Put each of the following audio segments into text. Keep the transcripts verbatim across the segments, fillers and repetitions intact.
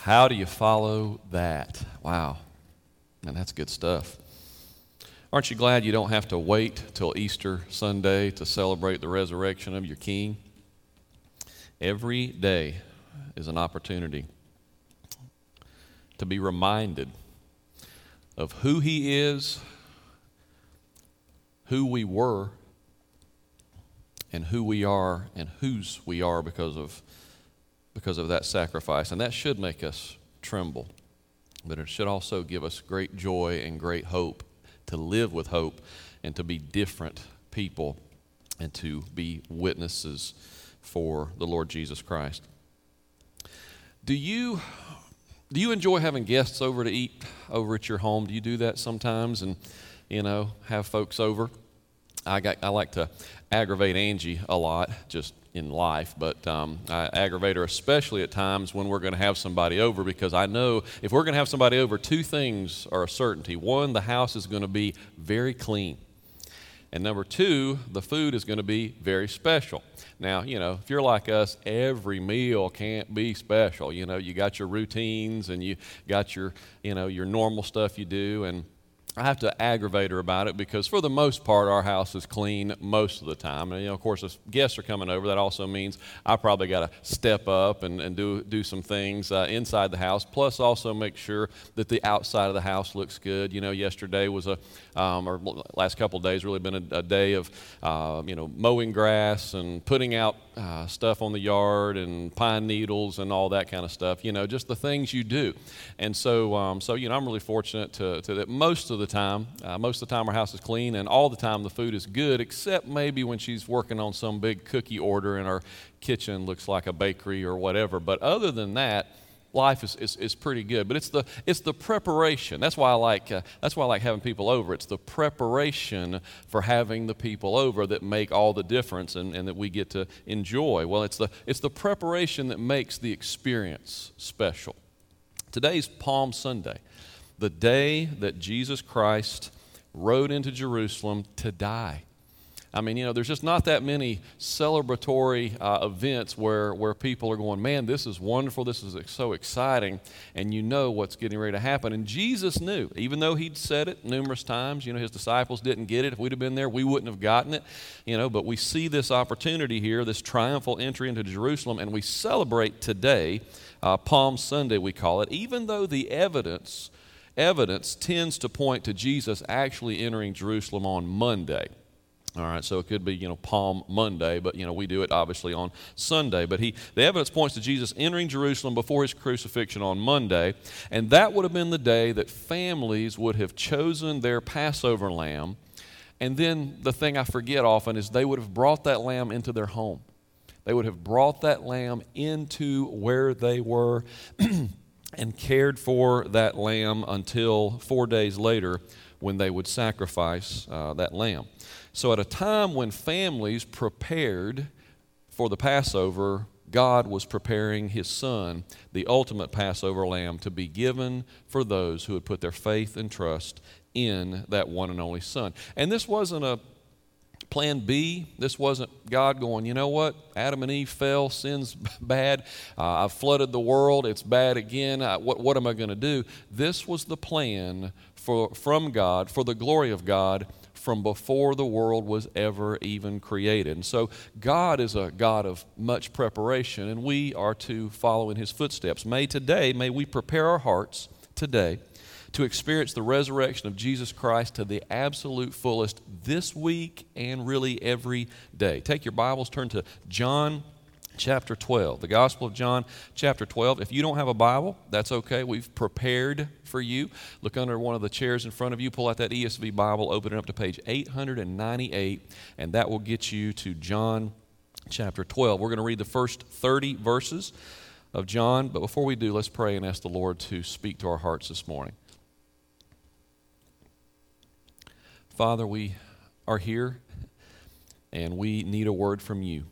How do you follow that? Wow, man, that's good stuff. Aren't you glad you don't have to wait till Easter Sunday to celebrate the resurrection of your King? Every day is an opportunity to be reminded of who He is, who we were, and who we are, and whose we are because of because of that sacrifice. And that should make us tremble, but it should also give us great joy and great hope to live with hope and to be different people and to be witnesses for the Lord Jesus Christ. Do you do you enjoy having guests over to eat over at your home? Do you do that sometimes and, you know, have folks over? I got I like to aggravate Angie a lot just in life, but um, I aggravate her especially at times when we're going to have somebody over, because I know if we're going to have somebody over, two things are a certainty. One, the house is going to be very clean. And number two, the food is going to be very special. Now, you know, if you're like us, every meal can't be special. You know, you got your routines and you got your, you know, your normal stuff you do, and I have to aggravate her about it because for the most part our house is clean most of the time. And, you know, of course, if guests are coming over, that also means I probably got to step up and, and do do some things uh, inside the house, plus also make sure that the outside of the house looks good. You know, yesterday was a, um, or last couple of days really been a, a day of, uh, you know, mowing grass and putting out uh, stuff on the yard and pine needles and all that kind of stuff. You know, just the things you do. And so, um, so you know, I'm really fortunate to, to that most of the time. Uh, most of the time our house is clean, and all the time the food is good, except maybe when she's working on some big cookie order and our kitchen looks like a bakery or whatever. But other than that, life is, is, is pretty good. But it's the it's the preparation. That's why I like uh, that's why I like having people over. It's the preparation for having the people over that make all the difference and, and that we get to enjoy. Well, it's the it's the preparation that makes the experience special. Today's Palm Sunday, the day that Jesus Christ rode into Jerusalem to die. I mean, you know, there's just not that many celebratory uh, events where, where people are going, man, this is wonderful, this is so exciting, and you know what's getting ready to happen. And Jesus knew, even though He'd said it numerous times, you know, His disciples didn't get it. If we'd have been there, we wouldn't have gotten it, you know, but we see this opportunity here, this triumphal entry into Jerusalem, and we celebrate today, uh, Palm Sunday we call it, even though the evidence Evidence tends to point to Jesus actually entering Jerusalem on Monday. All right, so it could be, you know, Palm Monday, but, you know, we do it obviously on Sunday. But he, the evidence points to Jesus entering Jerusalem before His crucifixion on Monday, and that would have been the day that families would have chosen their Passover lamb. And then the thing I forget often is they would have brought that lamb into their home. They would have brought that lamb into where they were and cared for that lamb until four days later when they would sacrifice uh, that lamb. So at a time when families prepared for the Passover, God was preparing His Son, the ultimate Passover lamb, to be given for those who would put their faith and trust in that one and only Son. And this wasn't a plan B. This wasn't God going, you know what, Adam and Eve fell, sin's bad, uh, I've flooded the world, it's bad again, uh, what, what am I going to do? This was the plan for, from God, for the glory of God, from before the world was ever even created. And so God is a God of much preparation, and we are to follow in His footsteps. May today, may we prepare our hearts today to experience the resurrection of Jesus Christ to the absolute fullest this week and really every day. Take your Bibles, turn to John chapter twelve, the Gospel of John chapter twelve. If you don't have a Bible, that's okay. We've prepared for you. Look under one of the chairs in front of you, pull out that E S V Bible, open it up to page eight ninety-eight, and that will get you to John chapter twelve. We're going to read the first thirty verses of John, but before we do, let's pray and ask the Lord to speak to our hearts this morning. Father, we are here, and we need a word from you.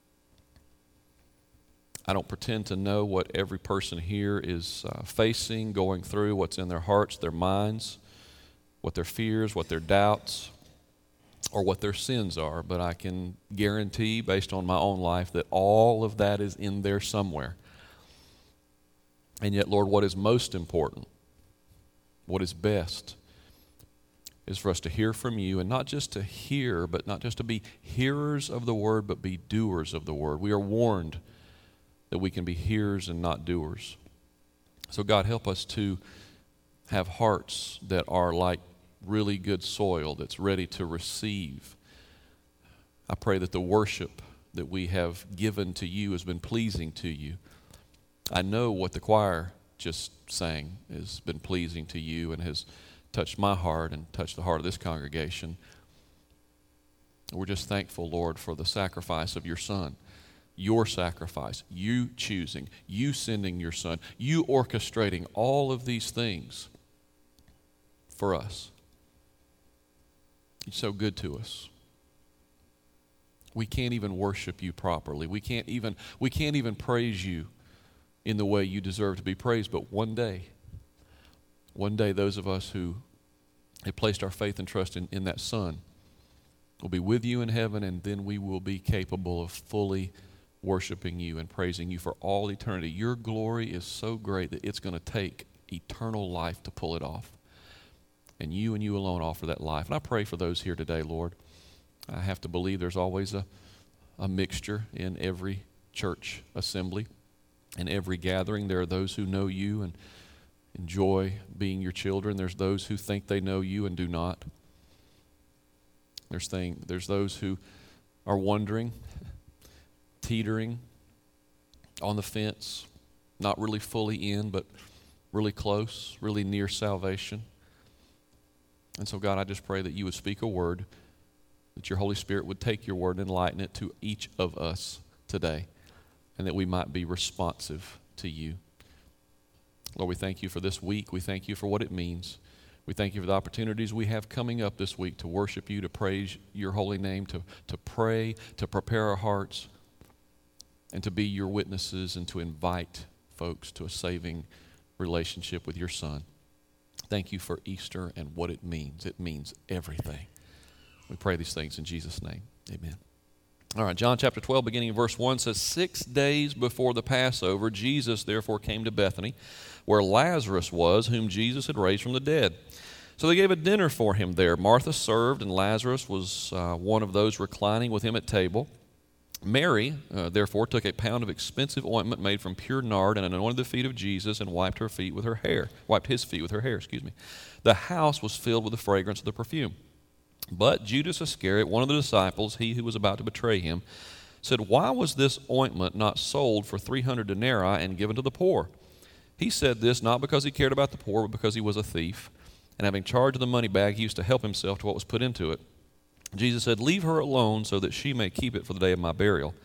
I don't pretend to know what every person here is uh, facing, going through, what's in their hearts, their minds, what their fears, what their doubts, or what their sins are, but I can guarantee, based on my own life, that all of that is in there somewhere. And yet, Lord, what is most important, what is best, is for us to hear from you, and not just to hear, but not just to be hearers of the word, but be doers of the word. We are warned that we can be hearers and not doers. So God, help us to have hearts that are like really good soil that's ready to receive. I pray that the worship that we have given to you has been pleasing to you. I know what the choir just sang has been pleasing to you and has touched my heart and touched the heart of this congregation. We're just thankful, Lord, for the sacrifice of your Son, your sacrifice, you choosing, you sending your Son, you orchestrating all of these things for us. You're so good to us. We can't even worship you properly. We can't even, we can't even praise you in the way you deserve to be praised, but one day, One day, those of us who have placed our faith and trust in, in that Son will be with you in heaven, and then we will be capable of fully worshiping you and praising you for all eternity. Your glory is so great that it's going to take eternal life to pull it off. And you and you alone offer that life. And I pray for those here today, Lord. I have to believe there's always a, a mixture in every church assembly, in every gathering. There are those who know you and enjoy being your children. There's those who think they know you and do not. There's thing, there's those who are wondering, teetering, on the fence, not really fully in, but really close, really near salvation. And so, God, I just pray that you would speak a word, that your Holy Spirit would take your word and enlighten it to each of us today, and that we might be responsive to you. Lord, we thank you for this week. We thank you for what it means. We thank you for the opportunities we have coming up this week to worship you, to praise your holy name, to, to pray, to prepare our hearts, and to be your witnesses and to invite folks to a saving relationship with your Son. Thank you for Easter and what it means. It means everything. We pray these things in Jesus' name. Amen. All right, John chapter twelve, beginning in verse one, says, Six days before the Passover, Jesus therefore came to Bethany, where Lazarus was, whom Jesus had raised from the dead. So they gave a dinner for him there. Martha served, and Lazarus was uh, one of those reclining with him at table. Mary, uh, therefore, took a pound of expensive ointment made from pure nard and anointed the feet of Jesus and wiped her feet with her hair, wiped his feet with her hair, excuse me. The house was filled with the fragrance of the perfume. But Judas Iscariot, one of the disciples, he who was about to betray him, said, Why was this ointment not sold for three hundred denarii and given to the poor? He said this not because he cared about the poor, but because he was a thief. And having charge of the money bag, he used to help himself to what was put into it. Jesus said, Leave her alone so that she may keep it for the day of my burial.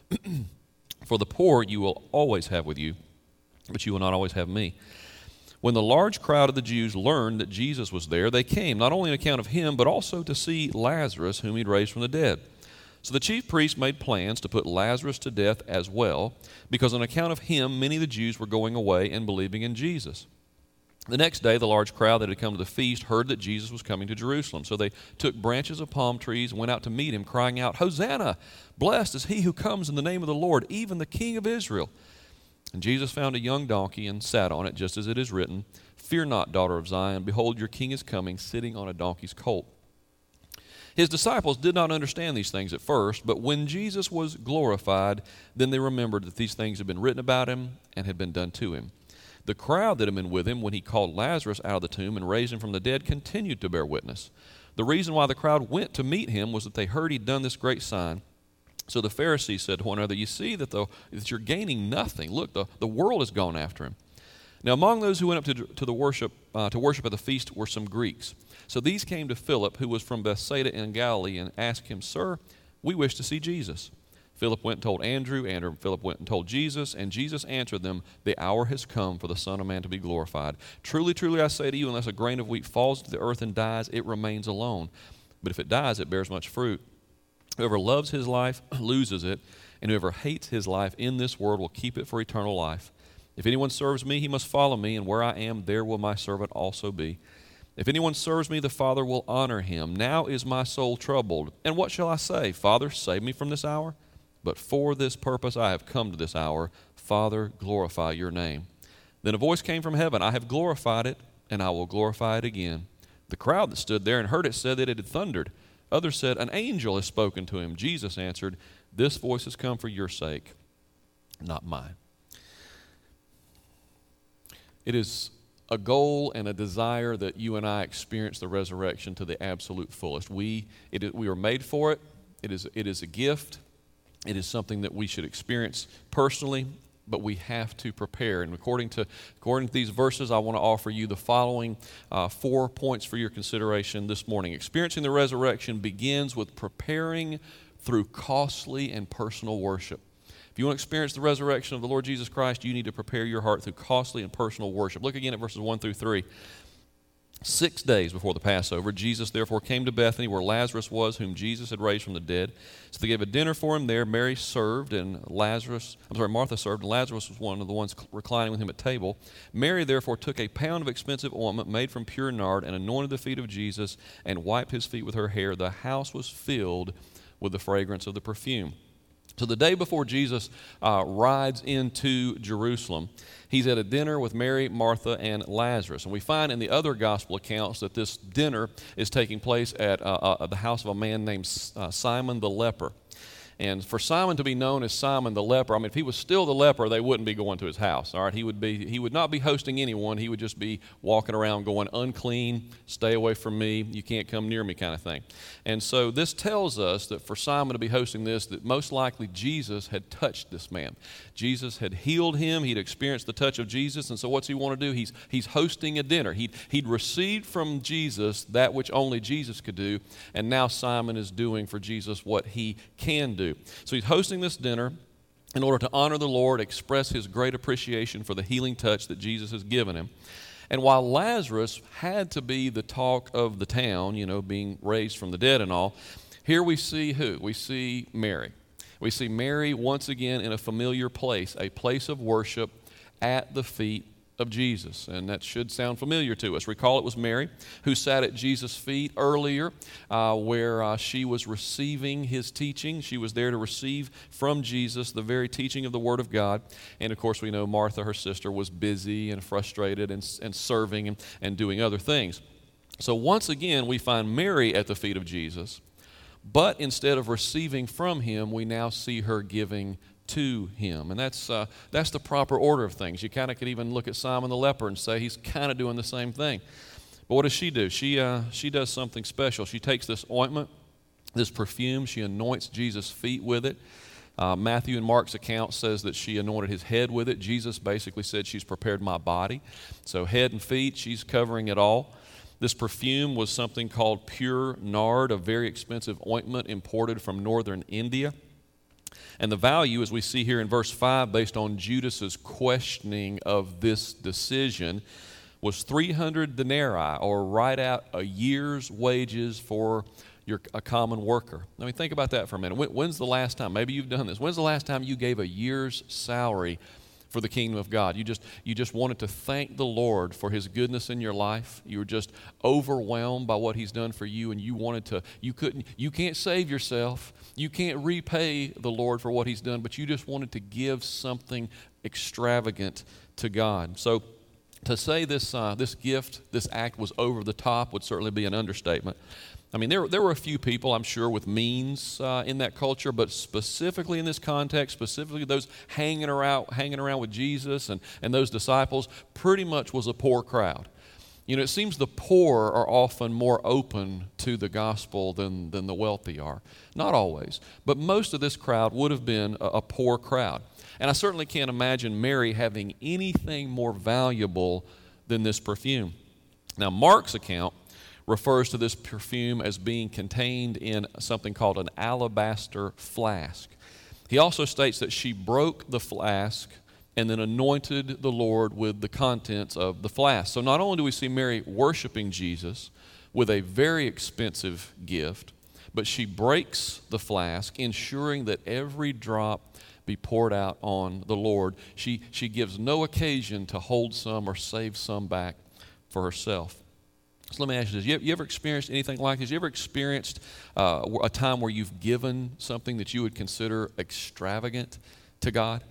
For the poor you will always have with you, but you will not always have me. When the large crowd of the Jews learned that Jesus was there, they came, not only on account of him, but also to see Lazarus, whom he'd raised from the dead. So the chief priests made plans to put Lazarus to death as well, because on account of him, many of the Jews were going away and believing in Jesus. The next day, the large crowd that had come to the feast heard that Jesus was coming to Jerusalem. So they took branches of palm trees and went out to meet him, crying out, Hosanna! Blessed is he who comes in the name of the Lord, even the King of Israel. And Jesus found a young donkey and sat on it, just as it is written, Fear not, daughter of Zion, behold, your king is coming, sitting on a donkey's colt. His disciples did not understand these things at first, but when Jesus was glorified, then they remembered that these things had been written about him and had been done to him. The crowd that had been with him when he called Lazarus out of the tomb and raised him from the dead continued to bear witness. The reason why the crowd went to meet him was that they heard he'd done this great sign. So the Pharisees said to one another, You see that, the, that you're gaining nothing. Look, the, the world has gone after him. Now among those who went up to, to the worship uh, to worship at the feast were some Greeks. So these came to Philip, who was from Bethsaida in Galilee, and asked him, Sir, we wish to see Jesus. Philip went and told Andrew, Andrew and Philip went and told Jesus, and Jesus answered them, The hour has come for the Son of Man to be glorified. Truly, truly, I say to you, unless a grain of wheat falls to the earth and dies, it remains alone. But if it dies, it bears much fruit. Whoever loves his life loses it, and whoever hates his life in this world will keep it for eternal life. If anyone serves me, he must follow me, and where I am, there will my servant also be. If anyone serves me, the Father will honor him. Now is my soul troubled. And what shall I say? Father, save me from this hour? But for this purpose I have come to this hour. Father, glorify your name. Then a voice came from heaven, I have glorified it, and I will glorify it again. The crowd that stood there and heard it said that it had thundered. Others said, an angel has spoken to him. Jesus answered, this voice has come for your sake, not mine. It is a goal and a desire that you and I experience the resurrection to the absolute fullest. We, it is, we are made for it. It is, it is a gift. It is something that we should experience personally, but we have to prepare. And according to, according to these verses, I want to offer you the following uh, four points for your consideration this morning. Experiencing the resurrection begins with preparing through costly and personal worship. If you want to experience the resurrection of the Lord Jesus Christ, you need to prepare your heart through costly and personal worship. Look again at verses one through three. Six days before the Passover, Jesus therefore came to Bethany where Lazarus was, whom Jesus had raised from the dead. So they gave a dinner for him there. Mary served, and Lazarus, I'm sorry, Martha served, and Lazarus was one of the ones reclining with him at table. Mary therefore took a pound of expensive ointment made from pure nard and anointed the feet of Jesus and wiped his feet with her hair. The house was filled with the fragrance of the perfume. So the day before Jesus uh, rides into Jerusalem, he's at a dinner with Mary, Martha, and Lazarus. And we find in the other gospel accounts that this dinner is taking place at uh, uh, the house of a man named uh, Simon the leper. And for Simon to be known as Simon the leper, I mean, if he was still the leper, they wouldn't be going to his house, all right? He would be, he would not be hosting anyone. He would just be walking around going, unclean, stay away from me, you can't come near me kind of thing. And so this tells us that for Simon to be hosting this, that most likely Jesus had touched this man. Jesus had healed him. He'd experienced the touch of Jesus. And so what's he want to do? He's, he's hosting a dinner. He'd, he'd received from Jesus that which only Jesus could do. And now Simon is doing for Jesus what he can do. So he's hosting this dinner in order to honor the Lord, express his great appreciation for the healing touch that Jesus has given him. And while Lazarus had to be the talk of the town, you know, being raised from the dead and all, here we see who? We see Mary. We see Mary once again in a familiar place, a place of worship at the feet of Jesus. And that should sound familiar to us. Recall it was Mary who sat at Jesus' feet earlier uh, where uh, she was receiving his teaching. She was there to receive from Jesus the very teaching of the Word of God. And of course we know Martha, her sister, was busy and frustrated and, and serving and, and doing other things. So once again we find Mary at the feet of Jesus, but instead of receiving from him, we now see her giving to him. And that's uh, that's the proper order of things. You kind of could even look at Simon the leper and say he's kind of doing the same thing. But what does she do? She uh, she does something special. She takes this ointment, this perfume, she anoints Jesus' feet with it. Uh, Matthew and Mark's account says that she anointed his head with it. Jesus basically said she's prepared my body. So head and feet, she's covering it all. This perfume was something called pure nard, a very expensive ointment imported from northern India. And the value, as we see here in verse five, based on Judas's questioning of this decision, was three hundred denarii, or right out a year's wages for your, a common worker. I mean, think about that for a minute. When, when's the last time, maybe you've done this, when's the last time you gave a year's salary for the kingdom of God? You just you just wanted to thank the Lord for his goodness in your life. You were just overwhelmed by what he's done for you, and you wanted to, you couldn't, you can't save yourself. You can't repay the Lord for what he's done, but you just wanted to give something extravagant to God. So to say this uh, this gift, this act was over the top would certainly be an understatement. I mean, there, there were a few people, I'm sure, with means uh, in that culture, but specifically in this context, specifically those hanging around, hanging around with Jesus and, and those disciples, pretty much was a poor crowd. You know, it seems the poor are often more open to the gospel than, than the wealthy are. Not always, but most of this crowd would have been a, a poor crowd. And I certainly can't imagine Mary having anything more valuable than this perfume. Now, Mark's account refers to this perfume as being contained in something called an alabaster flask. He also states that she broke the flask and then anointed the Lord with the contents of the flask. So not only do we see Mary worshiping Jesus with a very expensive gift, but she breaks the flask, ensuring that every drop be poured out on the Lord. She, she gives no occasion to hold some or save some back for herself. So let me ask you this. You, you ever experienced anything like this? You ever experienced uh, a time where you've given something that you would consider extravagant to God?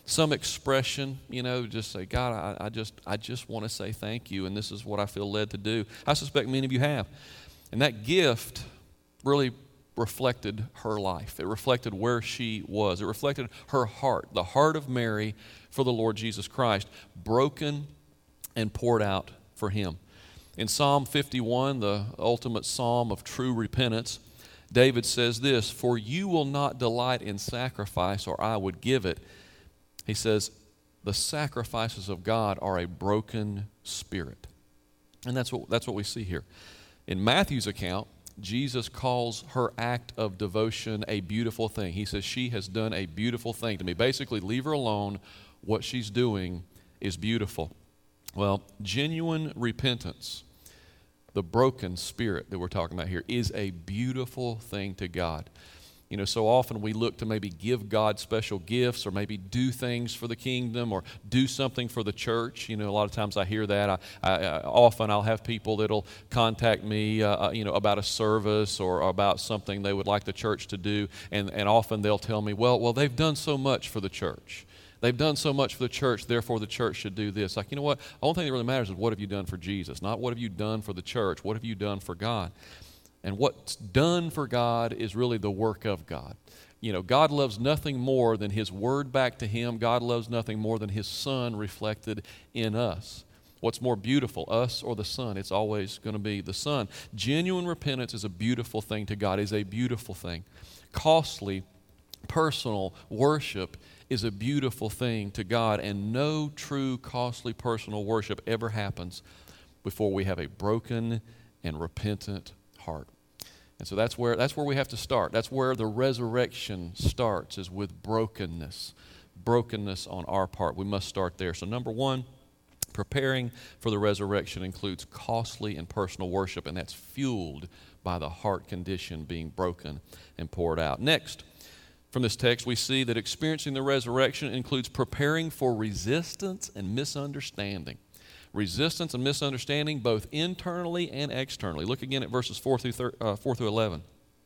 some expression, you know, just say, God, I, I just I just want to say thank you, and this is what I feel led to do. I suspect many of you have. And that gift really reflected her life. It reflected where she was. It reflected her heart, the heart of Mary for the Lord Jesus Christ, broken and poured out for him. In Psalm fifty-one, the ultimate psalm of true repentance, David says this, "For you will not delight in sacrifice, or I would give it." He says, the sacrifices of God are a broken spirit. And that's what, that's what we see here. In Matthew's account, Jesus calls her act of devotion a beautiful thing. He says, she has done a beautiful thing to me. Basically, leave her alone. What she's doing is beautiful. Well, genuine repentance, the broken spirit that we're talking about here, is a beautiful thing to God. You know, so often we look to maybe give God special gifts, or maybe do things for the kingdom, or do something for the church. You know, a lot of times I hear that. I, I, I often I'll have people that'll contact me, uh, you know, about a service or about something they would like the church to do, and, and often they'll tell me, well, well, they've done so much for the church. They've done so much for the church, therefore the church should do this. Like, you know what? The only thing that really matters is what have you done for Jesus, not what have you done for the church. What have you done for God? And what's done for God is really the work of God. You know, God loves nothing more than his word back to him. God loves nothing more than his Son reflected in us. What's more beautiful, us or the Son? It's always going to be the Son. Genuine repentance is a beautiful thing to God, is a beautiful thing. Costly, personal worship is a beautiful thing to God, and no true, costly, personal worship ever happens before we have a broken and repentant heart. And so that's where that's where we have to start. That's where the resurrection starts, is with brokenness. Brokenness on our part. We must start there. So number one, preparing for the resurrection includes costly and personal worship, and that's fueled by the heart condition being broken and poured out. Next, from this text, we see that experiencing the resurrection includes preparing for resistance and misunderstanding. Resistance and misunderstanding both internally and externally. Look again at verses four through thir- uh, four through eleven.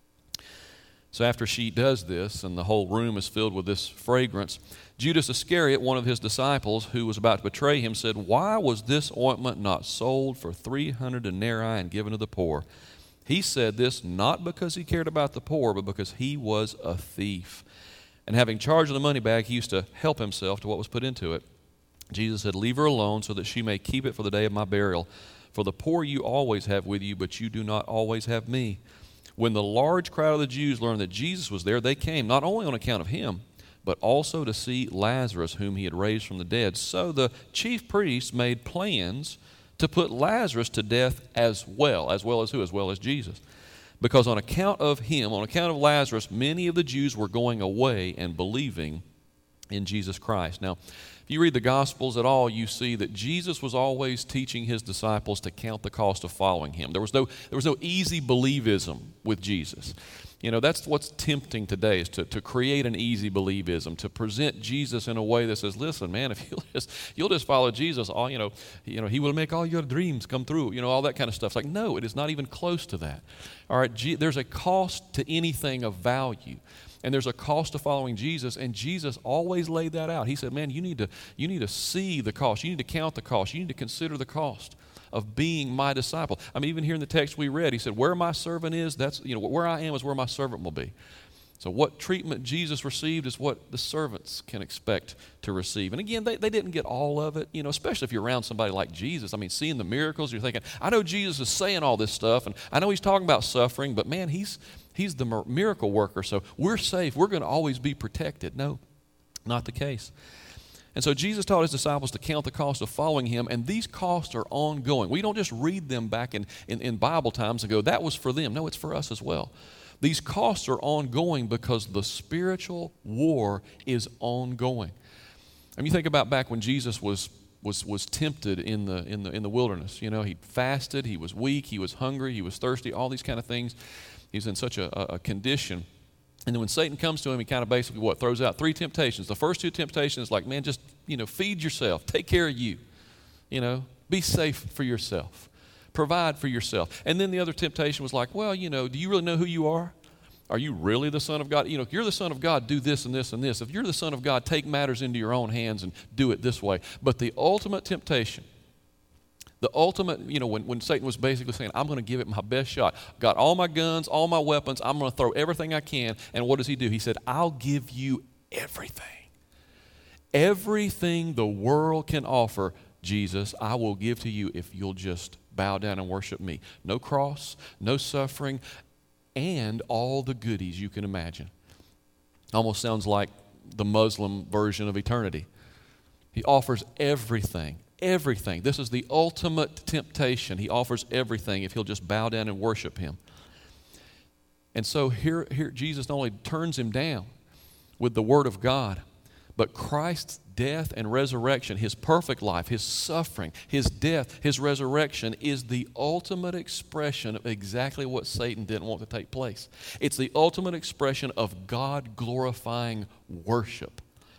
So after she does this, and the whole room is filled with this fragrance, Judas Iscariot, one of his disciples who was about to betray him, said, "Why was this ointment not sold for three hundred denarii and given to the poor?" He said this not because he cared about the poor, but because he was a thief. And having charge of the money bag, he used to help himself to what was put into it. Jesus said, "Leave her alone so that she may keep it for the day of my burial. For the poor you always have with you, but you do not always have me." When the large crowd of the Jews learned that Jesus was there, they came not only on account of him, but also to see Lazarus, whom he had raised from the dead. So the chief priests made plans to put Lazarus to death as well. As well as who? As well as Jesus. Because on account of him, on account of Lazarus, many of the Jews were going away and believing in Jesus Christ. Now, if you read the Gospels at all, you see that Jesus was always teaching his disciples to count the cost of following him. There was no, there was no easy believism with Jesus. You know, that's what's tempting today, is to, to create an easy believism, to present Jesus in a way that says, listen, man, if you'll just, you'll just follow Jesus, all, you know, you know, he will make all your dreams come true, you know, all that kind of stuff. It's like, no, it is not even close to that. All right, G- there's a cost to anything of value. And there's a cost to following Jesus, and Jesus always laid that out. He said, man, you need to you need to see the cost. You need to count the cost. You need to consider the cost of being my disciple. I mean, even here in the text we read, he said, where my servant is, that's, you know, where I am is where my servant will be. So what treatment Jesus received is what the servants can expect to receive. And again, they, they didn't get all of it, you know, especially if you're around somebody like Jesus. I mean, seeing the miracles, you're thinking, I know Jesus is saying all this stuff, and I know he's talking about suffering, but man, he's he's the miracle worker, so we're safe. We're going to always be protected. No, not the case. And so Jesus taught his disciples to count the cost of following him, and these costs are ongoing. We don't just read them back in, in, in Bible times and go, that was for them. No, it's for us as well. These costs are ongoing because the spiritual war is ongoing. I mean, you think about back when Jesus was was was tempted in the in the in the wilderness. You know, he fasted, he was weak, he was hungry, he was thirsty, all these kind of things. He's in such a, a condition. And then when Satan comes to him, he kind of basically what throws out three temptations. The first two temptations is like, man, just, you know, feed yourself, take care of you, you know, be safe for yourself, provide for yourself. And then the other temptation was like, well, you know, do you really know who you are? Are you really the Son of God? You know, if you're the Son of God, do this and this and this. If you're the Son of God, take matters into your own hands and do it this way. But the ultimate temptation, the ultimate, you know, when, when Satan was basically saying, I'm going to give it my best shot. Got all my guns, all my weapons. I'm going to throw everything I can. And what does he do? He said, I'll give you everything. Everything the world can offer, Jesus, I will give to you if you'll just bow down and worship me. No cross, no suffering, and all the goodies you can imagine. Almost sounds like the Muslim version of eternity. He offers everything, everything. This is the ultimate temptation. He offers everything if he'll just bow down and worship him. And so here, here Jesus not only turns him down with the Word of God, but Christ's death and resurrection, his perfect life, his suffering, his death, his resurrection is the ultimate expression of exactly what Satan didn't want to take place. It's the ultimate expression of God-glorifying worship.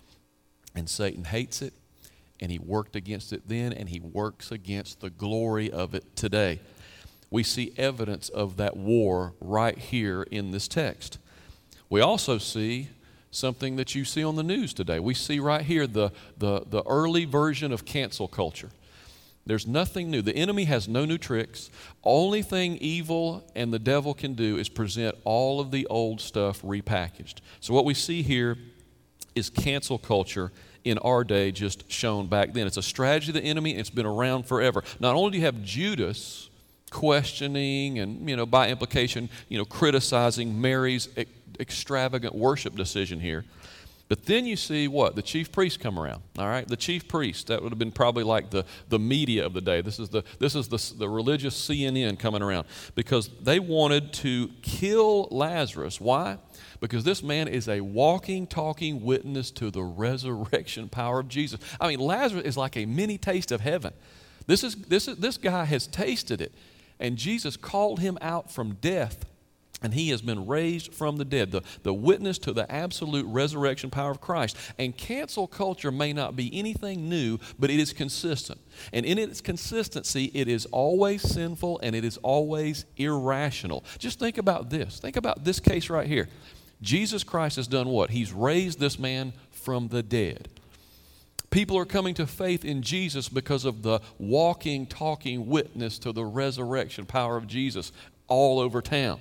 And Satan hates it, and he worked against it then, and he works against the glory of it today. We see evidence of that war right here in this text. We also see something that you see on the news today. We see right here the, the, the early version of cancel culture. There's nothing new. The enemy has no new tricks. Only thing evil and the devil can do is present all of the old stuff repackaged. So what we see here is cancel culture in our day just shown back then. It's a strategy of the enemy, and it's been around forever. Not only do you have Judas questioning and, you know, by implication, you know, criticizing Mary's extravagant worship decision here. But then you see what? The chief priest come around, all right? The chief priest, that would have been probably like the, the media of the day. This is the this is the, the religious C N N coming around because they wanted to kill Lazarus. Why? Because this man is a walking, talking witness to the resurrection power of Jesus. I mean, Lazarus is like a mini taste of heaven. This is this is this guy has tasted it, and Jesus called him out from death. And he has been raised from the dead, the, the witness to the absolute resurrection power of Christ. And cancel culture may not be anything new, but it is consistent. And in its consistency, it is always sinful and it is always irrational. Just think about this. Think about this case right here. Jesus Christ has done what? He's raised this man from the dead. People are coming to faith in Jesus because of the walking, talking witness to the resurrection power of Jesus all over town.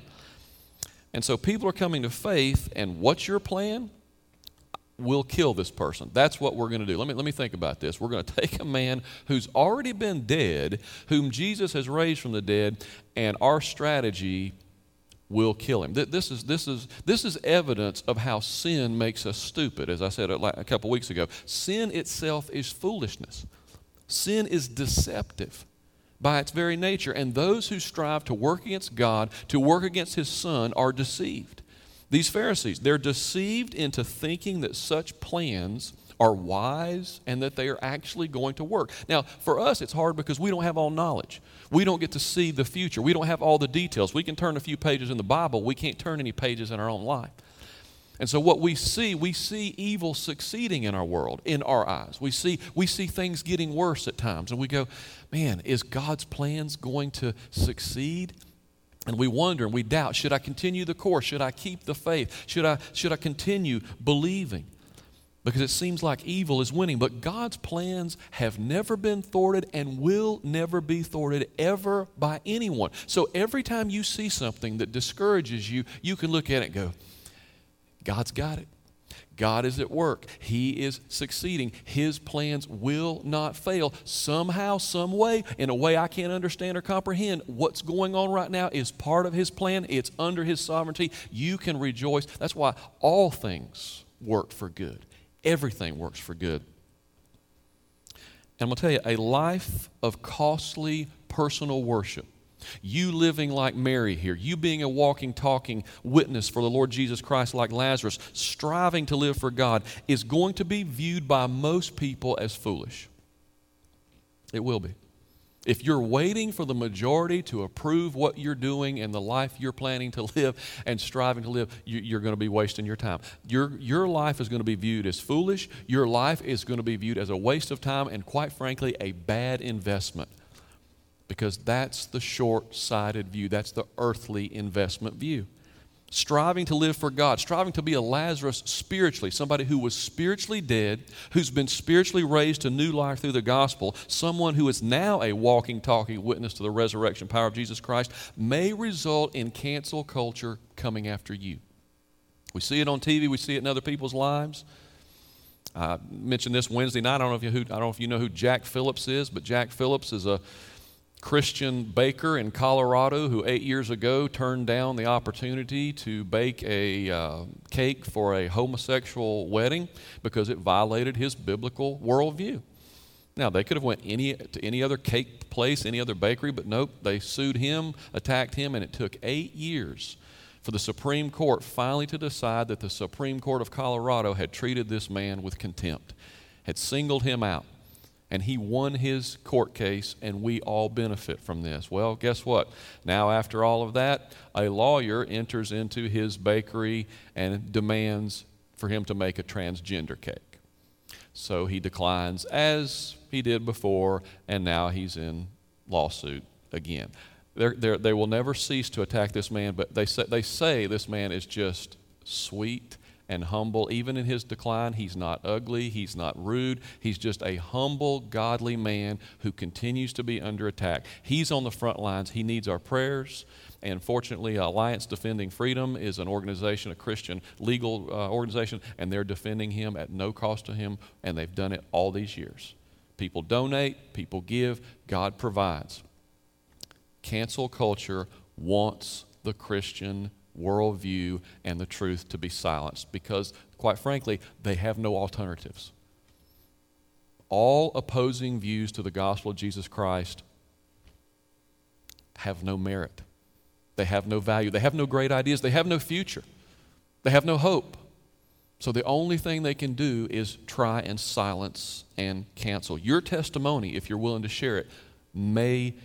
And so people are coming to faith, and what's your plan? We'll kill this person. That's what we're going to do. Let me, let me think about this. We're going to take a man who's already been dead, whom Jesus has raised from the dead, and our strategy will kill him. This is, this is, this is evidence of how sin makes us stupid, as I said a couple weeks ago. Sin itself is foolishness. Sin is deceptive by its very nature, and those who strive to work against God, to work against his Son, are deceived. These Pharisees, they're deceived into thinking that such plans are wise and that they are actually going to work. Now, for us, it's hard because we don't have all knowledge. We don't get to see the future. We don't have all the details. We can turn a few pages in the Bible. We can't turn any pages in our own life. And so what we see, we see evil succeeding in our world, in our eyes. We see, we see things getting worse at times. And we go, man, is God's plans going to succeed? And we wonder and we doubt, should I continue the course? Should I keep the faith? Should I, should I continue believing? Because it seems like evil is winning. But God's plans have never been thwarted and will never be thwarted ever by anyone. So every time you see something that discourages you, you can look at it and go, God's got it. God is at work. He is succeeding. His plans will not fail. Somehow, some way, in a way I can't understand or comprehend, what's going on right now is part of his plan. It's under his sovereignty. You can rejoice. That's why all things work for good. Everything works for good. And I'm going to tell you, a life of costly personal worship, you living like Mary here, you being a walking, talking witness for the Lord Jesus Christ like Lazarus, striving to live for God, is going to be viewed by most people as foolish. It will be. If you're waiting for the majority to approve what you're doing and the life you're planning to live and striving to live, you, you're going to be wasting your time. Your, your life is going to be viewed as foolish. Your life is going to be viewed as a waste of time and, quite frankly, a bad investment. Because that's the short-sighted view. That's the earthly investment view. striving to live for God, striving to be a Lazarus spiritually, somebody who was spiritually dead, who's been spiritually raised to new life through the gospel, someone who is now a walking, talking witness to the resurrection power of Jesus Christ, may result in cancel culture coming after you. We see it on T V, we see it in other people's lives. I mentioned this Wednesday night. I don't know if you, who, I don't know if you know who Jack Phillips is, but Jack Phillips is a Christian baker in Colorado who eight years ago turned down the opportunity to bake a uh, cake for a homosexual wedding because it violated his biblical worldview. Now, they could have went any to any other cake place, any other bakery, but nope, they sued him, attacked him, and it took eight years for the Supreme Court finally to decide that the Supreme Court of Colorado had treated this man with contempt, had singled him out. And he won his court case, and we all benefit from this. Well, guess what? Now, after all of that, a lawyer enters into his bakery and demands for him to make a transgender cake. So he declines, as he did before, and now he's in lawsuit again. They're, they're, they will never cease to attack this man, but they say, they say this man is just sweet and humble. Even in his decline, he's not ugly, he's not rude, he's just a humble, godly man who continues to be under attack. He's on the front lines. He needs our prayers, and fortunately, Alliance Defending Freedom is an organization, a Christian legal uh, organization, and they're defending him at no cost to him, and they've done it all these years. People donate, people give, God provides. Cancel culture wants the Christian worldview and the truth to be silenced because, quite frankly, they have no alternatives. All opposing views to the gospel of Jesus Christ have no merit. They have no value. They have no great ideas. They have no future. They have no hope. So the only thing they can do is try and silence and cancel. Your testimony, if you're willing to share it, may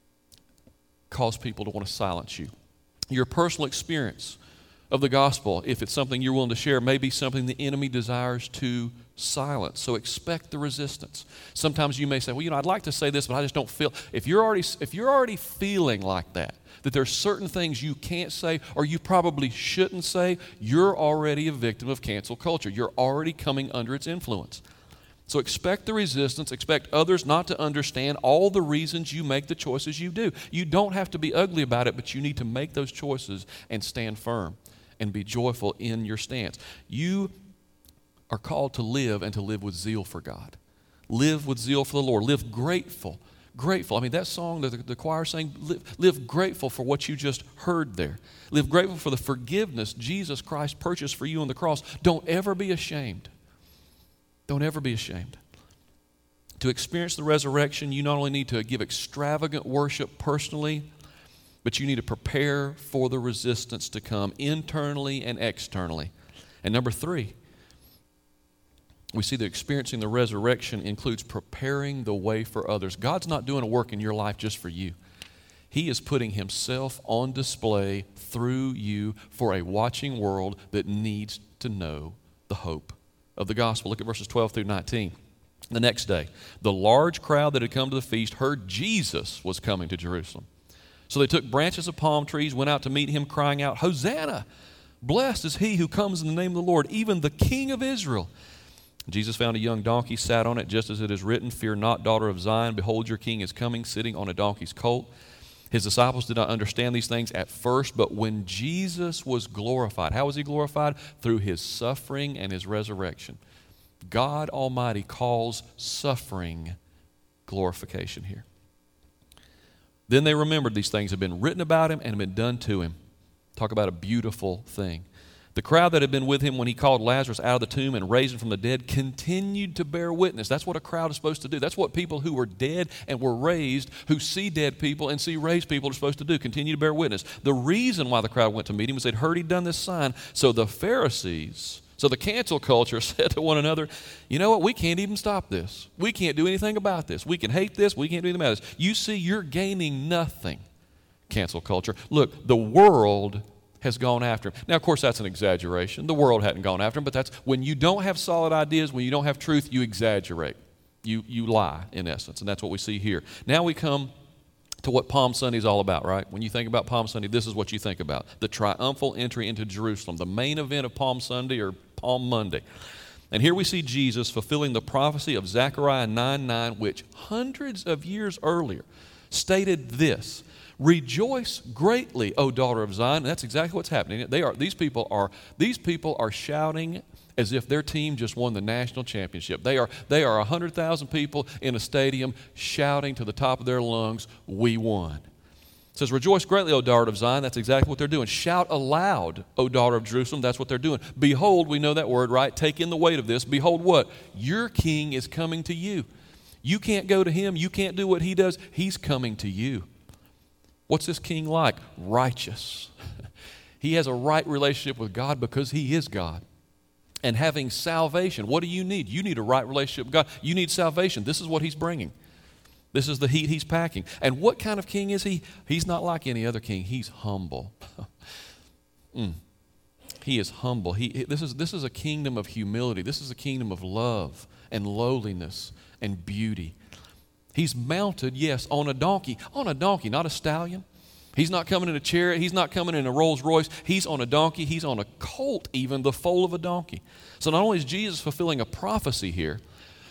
cause people to want to silence you. Your personal experience of the gospel, if it's something you're willing to share, may be something the enemy desires to silence. So expect the resistance. Sometimes you may say, well, you know, I'd like to say this, but I just don't feel. If you're already, if you're already feeling like that, that there's certain things you can't say or you probably shouldn't say, you're already a victim of cancel culture. You're already coming under its influence. So expect the resistance, expect others not to understand all the reasons you make the choices you do. You don't have to be ugly about it, but you need to make those choices and stand firm and be joyful in your stance. You are called to live and to live with zeal for God. Live with zeal for the Lord. Live grateful. Grateful. I mean, that song that the, the choir sang, live, live grateful for what you just heard there. Live grateful for the forgiveness Jesus Christ purchased for you on the cross. Don't ever be ashamed. Don't ever be ashamed. To experience the resurrection, you not only need to give extravagant worship personally, but you need to prepare for the resistance to come internally and externally. And number three, we see that experiencing the resurrection includes preparing the way for others. God's not doing a work in your life just for you. He is putting himself on display through you for a watching world that needs to know the hope of the gospel. Look at verses twelve through nineteen. The next day, the large crowd that had come to the feast heard Jesus was coming to Jerusalem. So they took branches of palm trees, went out to meet him, crying out, Hosanna! Blessed is he who comes in the name of the Lord, even the King of Israel. Jesus found a young donkey, sat on it, just as it is written, Fear not, daughter of Zion, behold, your king is coming, sitting on a donkey's colt. His disciples did not understand these things at first, but when Jesus was glorified, how was he glorified? Through his suffering and his resurrection. God Almighty calls suffering glorification here. Then they remembered these things had been written about him and had been done to him. Talk about a beautiful thing. The crowd that had been with him when he called Lazarus out of the tomb and raised him from the dead continued to bear witness. That's what a crowd is supposed to do. That's what people who were dead and were raised, who see dead people and see raised people are supposed to do, continue to bear witness. The reason why the crowd went to meet him was they'd heard he'd done this sign. So the Pharisees, so the cancel culture said to one another, you know what, we can't even stop this. We can't do anything about this. We can hate this. We can't do anything about this. You see, you're gaining nothing, cancel culture. Look, the world has gone after him. Now, of course, that's an exaggeration. The world hadn't gone after him, but that's when you don't have solid ideas, when you don't have truth, you exaggerate. You, you lie, in essence, and that's what we see here. Now we come to to what Palm Sunday is all about, right? When you think about Palm Sunday, this is what you think about. The triumphal entry into Jerusalem, the main event of Palm Sunday or Palm Monday. And here we see Jesus fulfilling the prophecy of Zechariah nine nine, which hundreds of years earlier stated this: rejoice greatly, O daughter of Zion. And that's exactly what's happening. They are, these people are, these people are shouting as if their team just won the national championship. They are, they are one hundred thousand people in a stadium shouting to the top of their lungs, we won. It says, rejoice greatly, O daughter of Zion. That's exactly what they're doing. Shout aloud, O daughter of Jerusalem. That's what they're doing. Behold, we know that word, right? Take in the weight of this. Behold what? Your king is coming to you. You can't go to him. You can't do what he does. He's coming to you. What's this king like? Righteous. He has a right relationship with God because he is God. And having salvation. What do you need? You need a right relationship with God. You need salvation. This is what he's bringing. This is the heat he's packing. And what kind of king is he? He's not like any other king. He's humble. mm. He is humble. He, this is, this is a kingdom of humility. This is a kingdom of love and lowliness and beauty. He's mounted, yes, on a donkey. On a donkey, not a stallion. He's not coming in a chariot. He's not coming in a Rolls Royce. He's on a donkey. He's on a colt even, the foal of a donkey. So not only is Jesus fulfilling a prophecy here,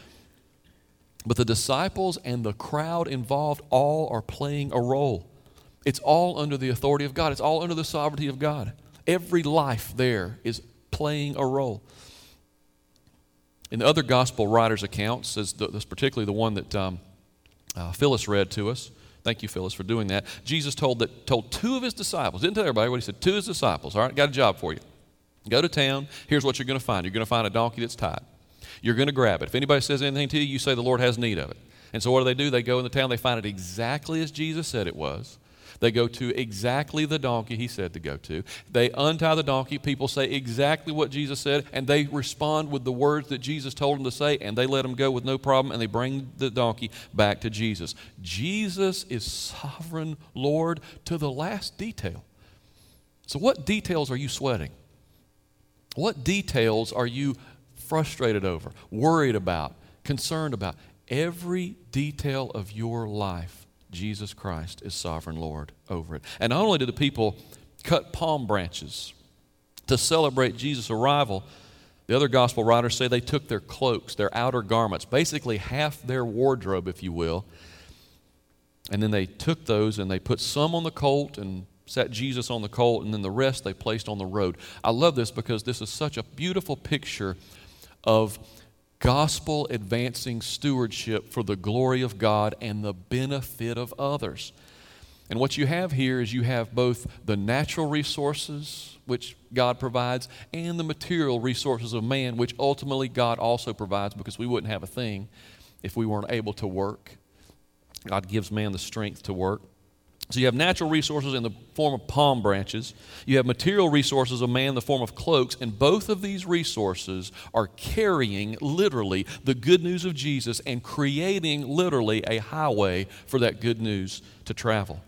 but the disciples and the crowd involved all are playing a role. It's all under the authority of God. It's all under the sovereignty of God. Every life there is playing a role. In the other gospel writers' accounts, as the, this particularly the one that um, uh, Phyllis read to us, thank you, Phyllis, for doing that. Jesus told that told two of his disciples, didn't tell everybody what he said, two of his disciples, all right, got a job for you. Go to town, here's what you're going to find. You're going to find a donkey that's tied. You're going to grab it. If anybody says anything to you, you say the Lord has need of it. And so what do they do? They go in the town, they find it exactly as Jesus said it was. They go to exactly the donkey he said to go to. They untie the donkey. People say exactly what Jesus said, and they respond with the words that Jesus told them to say, and they let them go with no problem, and they bring the donkey back to Jesus. Jesus is sovereign Lord to the last detail. So what details are you sweating? What details are you frustrated over, worried about, concerned about? Every detail of your life, Jesus Christ is sovereign Lord over it. And not only did the people cut palm branches to celebrate Jesus' arrival, the other gospel writers say they took their cloaks, their outer garments, basically half their wardrobe, if you will, and then they took those and they put some on the colt and sat Jesus on the colt, and then the rest they placed on the road. I love this because this is such a beautiful picture of gospel advancing stewardship for the glory of God and the benefit of others. And what you have here is you have both the natural resources which God provides and the material resources of man, which ultimately God also provides, because we wouldn't have a thing if we weren't able to work. God gives man the strength to work. So you have natural resources in the form of palm branches. You have material resources of man in the form of cloaks. And both of these resources are carrying literally the good news of Jesus and creating literally a highway for that good news to travel.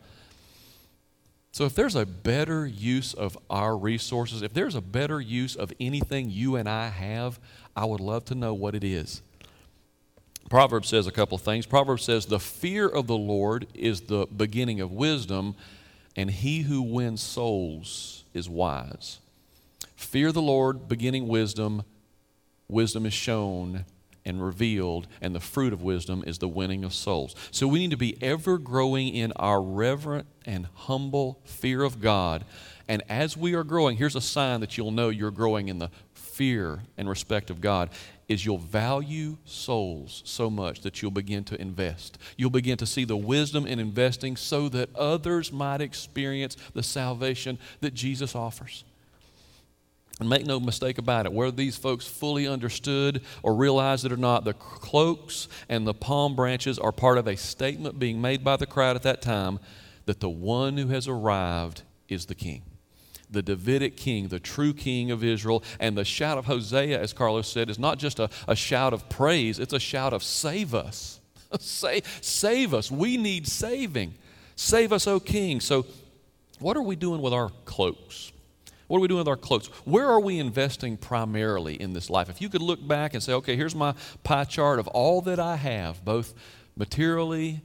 So if there's a better use of our resources, if there's a better use of anything you and I have, I would love to know what it is. Proverbs says a couple things. Proverbs says, the fear of the Lord is the beginning of wisdom, and he who wins souls is wise. Fear the Lord, beginning wisdom. Wisdom is shown and revealed, and the fruit of wisdom is the winning of souls. So we need to be ever growing in our reverent and humble fear of God. And as we are growing, here's a sign that you'll know you're growing in the fear and respect of God, is you'll value souls so much that you'll begin to invest. You'll begin to see the wisdom in investing so that others might experience the salvation that Jesus offers. And make no mistake about it, whether these folks fully understood or realized it or not, the cloaks and the palm branches are part of a statement being made by the crowd at that time that the one who has arrived is the king. The Davidic king, the true king of Israel. And the shout of Hosea, as Carlos said, is not just a, a shout of praise, it's a shout of save us. save, save us. We need saving. Save us, O king. So what are we doing with our cloaks? What are we doing with our cloaks? Where are we investing primarily in this life? If you could look back and say, okay, here's my pie chart of all that I have, both materially,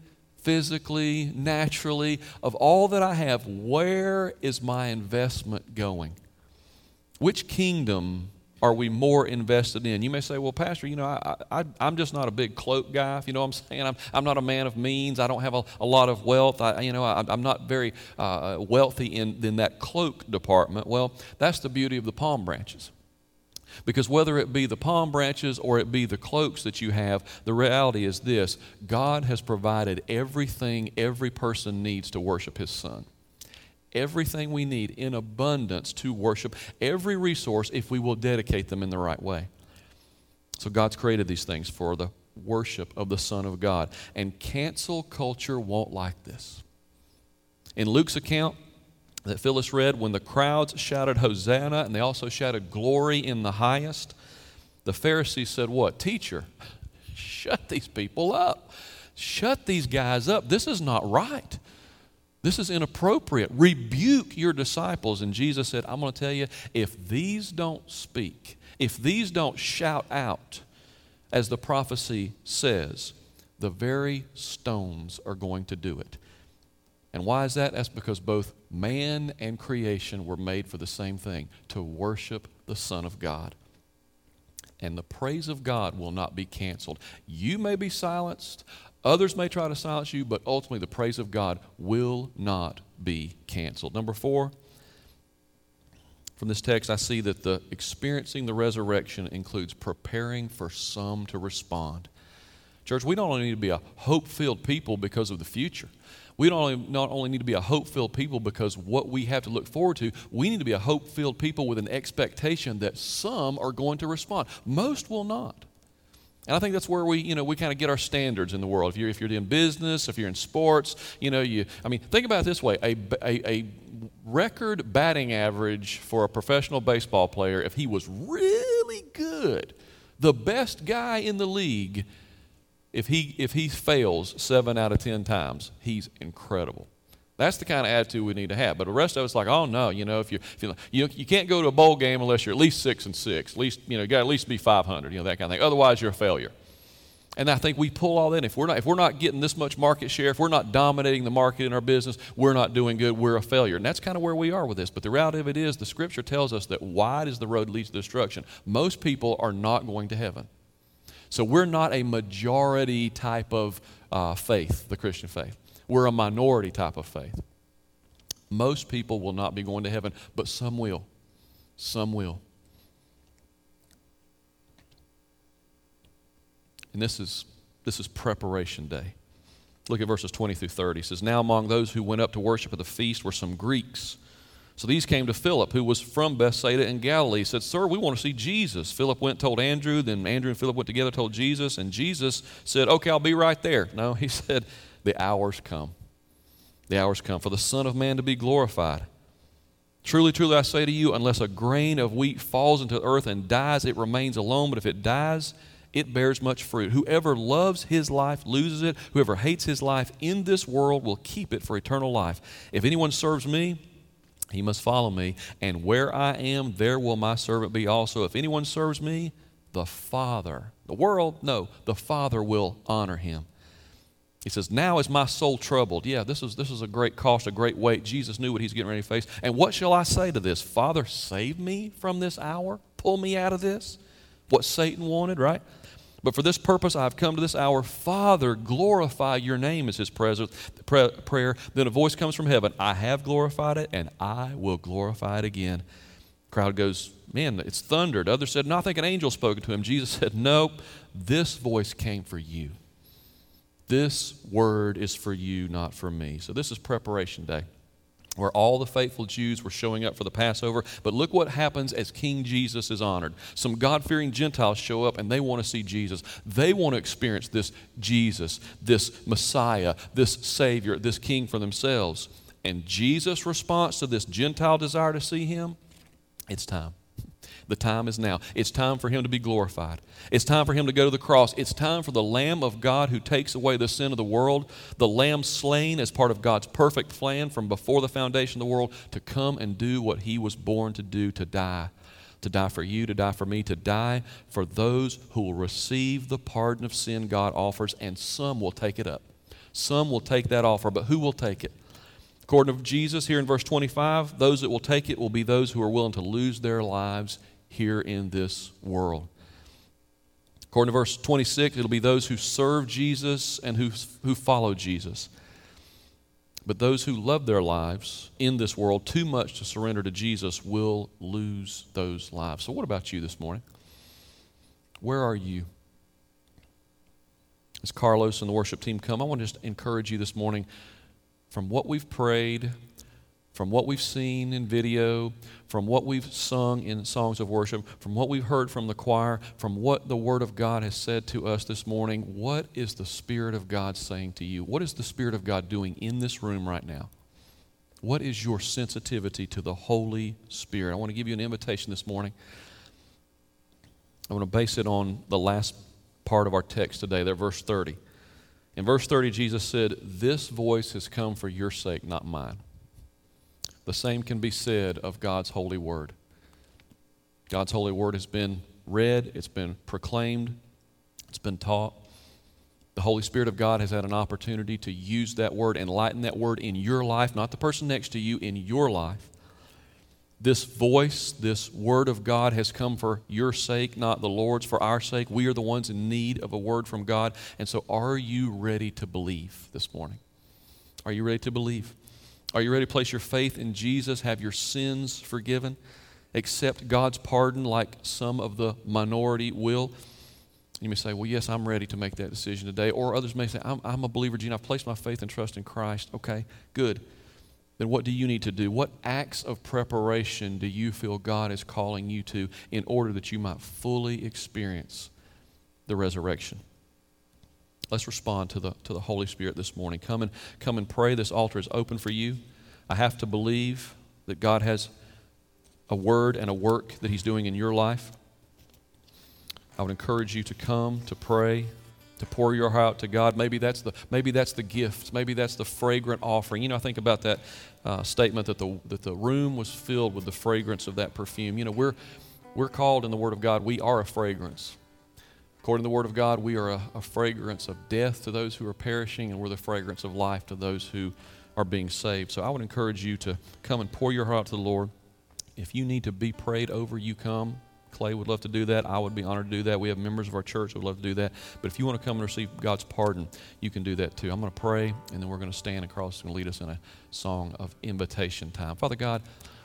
physically, naturally, of all that I have, where is my investment going? Which kingdom are we more invested in? You may say, well, Pastor, you know, I, I, I'm just not a big cloak guy. You know what I'm saying? I'm, I'm not a man of means. I don't have a, a lot of wealth. I, you know, I, I'm not very uh, wealthy in, in that cloak department. Well, that's the beauty of the palm branches. Because whether it be the palm branches or it be the cloaks that you have, the reality is this: God has provided everything every person needs to worship His Son. Everything we need in abundance to worship, every resource if we will dedicate them in the right way. So God's created these things for the worship of the Son of God. And cancel culture won't like this. In Luke's account that Phyllis read, when the crowds shouted Hosanna and they also shouted glory in the highest, the Pharisees said what? Teacher, shut these people up. Shut these guys up. This is not right. This is inappropriate. Rebuke your disciples. And Jesus said, I'm going to tell you, if these don't speak, if these don't shout out, as the prophecy says, the very stones are going to do it. And why is that? That's because both man and creation were made for the same thing, to worship the Son of God. And the praise of God will not be canceled. You may be silenced. Others may try to silence you, but ultimately the praise of God will not be canceled. Number four, from this text, I see that the experiencing the resurrection includes preparing for some to respond. Church, we don't only need to be a hope-filled people because of the future. We don't only, not only need to be a hope-filled people because what we have to look forward to, we need to be a hope-filled people with an expectation that some are going to respond. Most will not. And I think that's where we, you know, we kind of get our standards in the world. If you're, if you're in business, if you're in sports, you know, you, I mean, think about it this way. A, a, a record batting average for a professional baseball player, if he was really good, the best guy in the league, if he, if he fails seven out of ten times, he's incredible. That's the kind of attitude we need to have. But the rest of it's like, oh no, you know, if you if you you, you can't go to a bowl game unless you're at least six and six. At least, you know, you got to at least be five hundred, you know, that kind of thing. Otherwise, you're a failure. And I think we pull all that in. If we're not if we're not getting this much market share, if we're not dominating the market in our business, we're not doing good. We're a failure. And that's kind of where we are with this. But the reality of it is, the Scripture tells us that wide is the road that leads to destruction. Most people are not going to heaven. So we're not a majority type of uh, faith, the Christian faith. We're a minority type of faith. Most people will not be going to heaven, but some will. Some will. And this is this is preparation day. Look at verses twenty through thirty. It says, now among those who went up to worship at the feast were some Greeks. So these came to Philip, who was from Bethsaida in Galilee. He said, sir, we want to see Jesus. Philip went and told Andrew. Then Andrew and Philip went together, told Jesus. And Jesus said, okay, I'll be right there. No, he said, the hour's come. The hour's come for the Son of Man to be glorified. Truly, truly, I say to you, unless a grain of wheat falls into the earth and dies, it remains alone. But if it dies, it bears much fruit. Whoever loves his life loses it. Whoever hates his life in this world will keep it for eternal life. If anyone serves me, he must follow me. And where I am, there will my servant be also. If anyone serves me, the Father, the world, no, the Father will honor him. He says, now is my soul troubled. Yeah, this is this is a great cost, a great weight. Jesus knew what he's getting ready to face. And what shall I say to this? Father, save me from this hour. Pull me out of this. What Satan wanted, right? But for this purpose I have come to this hour. Father, glorify your name, is his prayer. Then a voice comes from heaven. I have glorified it, and I will glorify it again. Crowd goes, man, it's thundered. Others said, no, I think an angel spoke to him. Jesus said, nope, this voice came for you. This word is for you, not for me. So this is preparation day, where all the faithful Jews were showing up for the Passover. But look what happens as King Jesus is honored. Some God-fearing Gentiles show up, and they want to see Jesus. They want to experience this Jesus, this Messiah, this Savior, this King for themselves. And Jesus' response to this Gentile desire to see him, it's time. The time is now. It's time for him to be glorified. It's time for him to go to the cross. It's time for the Lamb of God who takes away the sin of the world, the Lamb slain as part of God's perfect plan from before the foundation of the world, to come and do what he was born to do, to die. To die for you, to die for me, to die for those who will receive the pardon of sin God offers, and some will take it up. Some will take that offer, but who will take it? According to Jesus here in verse twenty-five, those that will take it will be those who are willing to lose their lives here in this world. According to verse twenty-six, it'll be those who serve Jesus and who, who follow Jesus. But those who love their lives in this world too much to surrender to Jesus will lose those lives. So what about you this morning? Where are you? As Carlos and the worship team come, I want to just encourage you this morning, from what we've prayed, from what we've seen in video, from what we've sung in songs of worship, from what we've heard from the choir, from what the Word of God has said to us this morning, what is the Spirit of God saying to you? What is the Spirit of God doing in this room right now? What is your sensitivity to the Holy Spirit? I want to give you an invitation this morning. I want to base it on the last part of our text today, there, verse thirty. In verse thirty, Jesus said, "This voice has come for your sake, not mine." The same can be said of God's holy word. God's holy word has been read, it's been proclaimed, it's been taught. The Holy Spirit of God has had an opportunity to use that word, enlighten that word in your life, not the person next to you, in your life. This voice, this word of God has come for your sake, not the Lord's, for our sake. We are the ones in need of a word from God. And so are you ready to believe this morning? Are you ready to believe? Are you ready to place your faith in Jesus, have your sins forgiven, accept God's pardon like some of the minority will? You may say, well, yes, I'm ready to make that decision today. Or others may say, I'm, I'm a believer, Gene. I've placed my faith and trust in Christ. Okay, good. Then what do you need to do? What acts of preparation do you feel God is calling you to in order that you might fully experience the resurrection? Let's respond to the to the Holy Spirit this morning. Come and come and pray. This altar is open for you. I have to believe that God has a word and a work that He's doing in your life. I would encourage you to come, to pray, to pour your heart out to God. Maybe that's the maybe that's the gift. Maybe that's the fragrant offering. You know, I think about that uh, statement that the that the room was filled with the fragrance of that perfume. You know, we're we're called in the Word of God. We are a fragrance. According to the Word of God, we are a, a fragrance of death to those who are perishing, and we're the fragrance of life to those who are being saved. So I would encourage you to come and pour your heart out to the Lord. If you need to be prayed over, you come. Clay would love to do that. I would be honored to do that. We have members of our church who would love to do that. But if you want to come and receive God's pardon, you can do that too. I'm going to pray, and then we're going to stand across and lead us in a song of invitation time. Father God,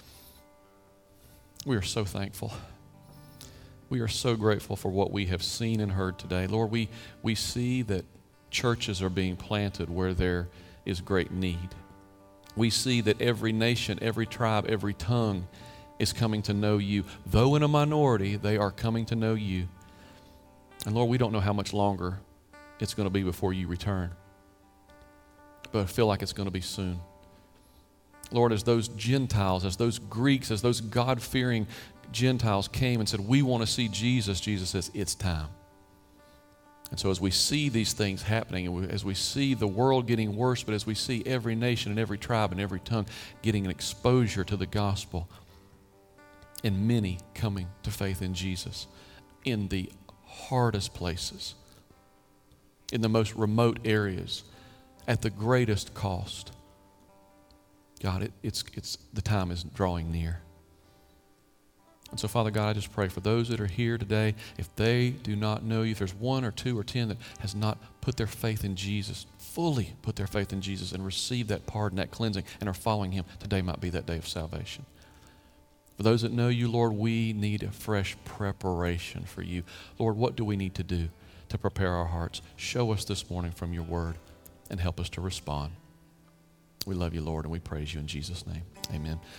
we are so thankful. We are so grateful for what we have seen and heard today. Lord, we, we see that churches are being planted where there is great need. We see that every nation, every tribe, every tongue is coming to know you. Though in a minority, they are coming to know you. And Lord, we don't know how much longer it's going to be before you return. But I feel like it's going to be soon. Lord, as those Gentiles, as those Greeks, as those God-fearing Gentiles came and said, we want to see Jesus, Jesus says, it's time. And so as we see these things happening, and we, as we see the world getting worse, but as we see every nation and every tribe and every tongue getting an exposure to the gospel, and many coming to faith in Jesus in the hardest places, in the most remote areas, at the greatest cost. God, it, it's, it's, the time is drawing near. And so, Father God, I just pray for those that are here today, if they do not know you, if there's one or two or ten that has not put their faith in Jesus, fully put their faith in Jesus and received that pardon, that cleansing, and are following Him, today might be that day of salvation. For those that know you, Lord, we need a fresh preparation for you. Lord, what do we need to do to prepare our hearts? Show us this morning from your word and help us to respond. We love you, Lord, and we praise you in Jesus' name. Amen.